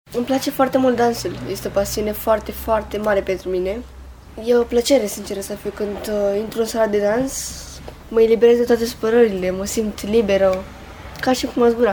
Îmi place foarte mult dansul. Este o pasiune foarte, foarte mare pentru mine. E o plăcere, sincer să fiu, când intru în sala de dans, mă eliberez de toate supărările, mă simt liberă, ca și cum aș zbura.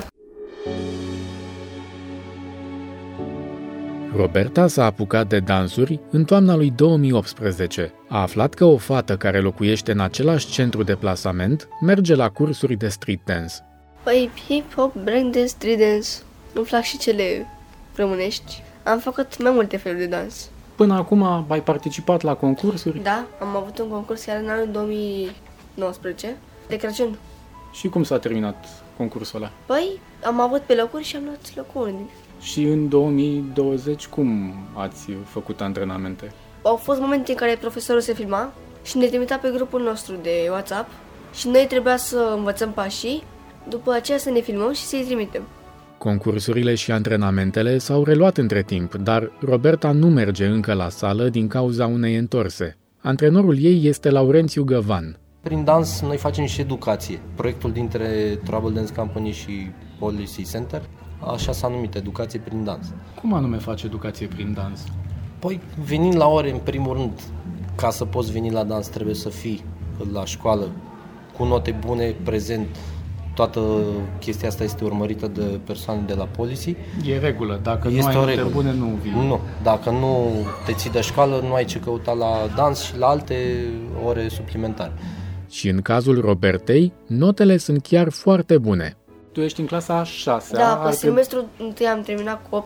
Roberta s-a apucat de dansuri în toamna lui 2018. A aflat că o fată care locuiește în același centru de plasament merge la cursuri de street dance. Păi hip-hop, breakdance, street dance, îmi plac și cele românești. Am făcut mai multe feluri de dans. Până acum ai participat la concursuri? Da, am avut un concurs chiar în anul 2019, de Crăciun. Și cum s-a terminat concursul ăla? Păi, am avut pe locuri și am luat locuri. Și în 2020 cum ați făcut antrenamente? Au fost momente în care profesorul se filma și ne trimitea pe grupul nostru de WhatsApp și noi trebuia să învățăm pașii, după aceea să ne filmăm și să-i trimitem. Concursurile și antrenamentele s-au reluat între timp, dar Roberta nu merge încă la sală din cauza unei întorse. Antrenorul ei este Laurențiu Găvan. Prin dans noi facem și educație. Proiectul dintre Trouble Dance Company și Policy Center, așa s-a numit, educație prin dans. Cum anume faci educație prin dans? Păi venind la ore, în primul rând, ca să poți veni la dans trebuie să fii la școală cu note bune, prezent. Toată chestia asta este urmărită de persoane de la Policy. E regulă, dacă este nu ai note bune, nu vii. Nu, dacă nu te ții de școală, nu ai ce căuta la dans și la alte ore suplimentare. Și în cazul Robertei, notele sunt chiar foarte bune. Tu ești în clasa a 6-a. Da, pe semestrul întâi am terminat cu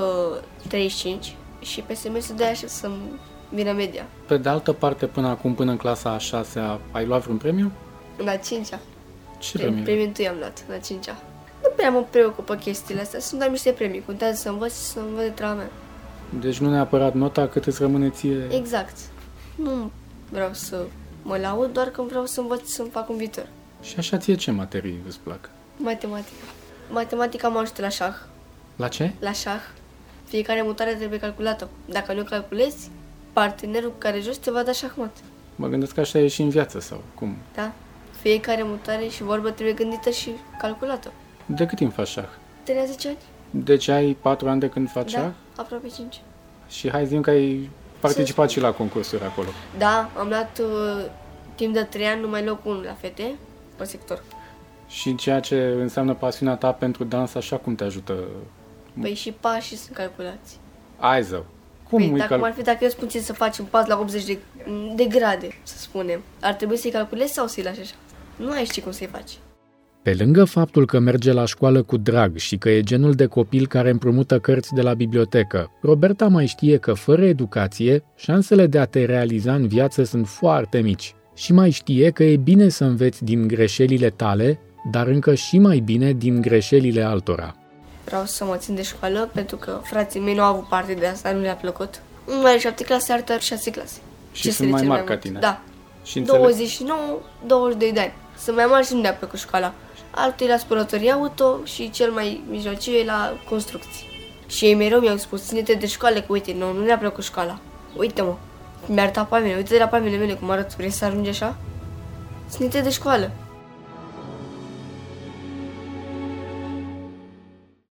8,35 și pe semestrul de aia să-mi vină media. Pe de altă parte, până acum, până în clasa a 6-a, ai luat vreun premiu? La 5-a. Ce premiu? Premiul întâi am luat, la 5-a. Nu prea mă preocupă chestiile astea, sunt doar niște premii, contează să învăț și să învăț de treaba mea. Deci nu neapărat nota, cât îți rămâne ție... Exact. Nu vreau să mă laud, doar că vreau să învăț să-mi fac un viitor. Și așa ție ce materii îți plac? Matematica. Matematica mă ajută la șah. La ce? La șah. Fiecare mutare trebuie calculată. Dacă nu calculezi, partenerul care joci te va da șahmat. Mă gândesc că așa e și în viață, sau cum? Da. Fiecare mutare și vorbă trebuie gândită și calculată. De cât timp faci șah? 13 ani? Deci ai 4 ani de când faci șah? Da, aproape 5. Și hai zi-mi că ai participat și la concursuri acolo. Da, am luat timp de 3 ani numai locul 1 la fete, pe sector. Și ceea ce înseamnă pasiunea ta pentru dans, așa cum te ajută? Păi și pașii sunt calculați. Ai zău. Cum Păi dacă eu spun ție să faci un pas la 80 de grade, să spunem, ar trebui să-i calculezi sau să-i lași așa? Nu ai ști cum să-i faci. Pe lângă faptul că merge la școală cu drag și că e genul de copil care împrumută cărți de la bibliotecă, Roberta mai știe că fără educație, șansele de a te realiza în viață sunt foarte mici. Și mai știe că e bine să înveți din greșelile tale, dar încă și mai bine din greșelile altora. Vreau să mă țin de școală pentru că frații mei nu au avut parte de asta, nu le-a plăcut. Unul are 7 clase, altul are 6 clase. Și sunt mai mari ca tine. Da. Și 29, 22 de ani. Sunt mai mari și nu le-a plăcut școala. Altul e la spălătorie auto și cel mai mijlociu e la construcții. Și ei mereu mi-au spus, ține-te de școală, că uite, nu le-a plăcut școala. Uite-mă, mi-a arătat palmele, uite de la palmele mele cum arăt, vrei să ajungi așa? Ține-te de școală.